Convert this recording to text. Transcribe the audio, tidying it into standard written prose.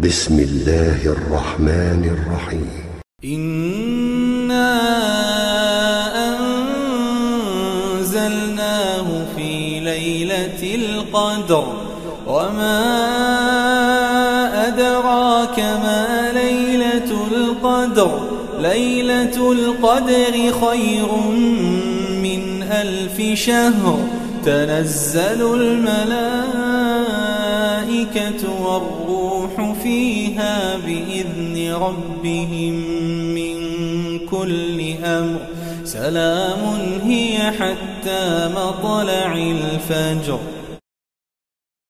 بسم الله الرحمن الرحيم. إنا أنزلناه في ليلة القدر وما أدراك ما ليلة القدر ليلة القدر خير من 1000 شهر تنزل الملائكة والروح فيها بإذن ربهم من كل أمر سلام هي حتى مطلع الفجر.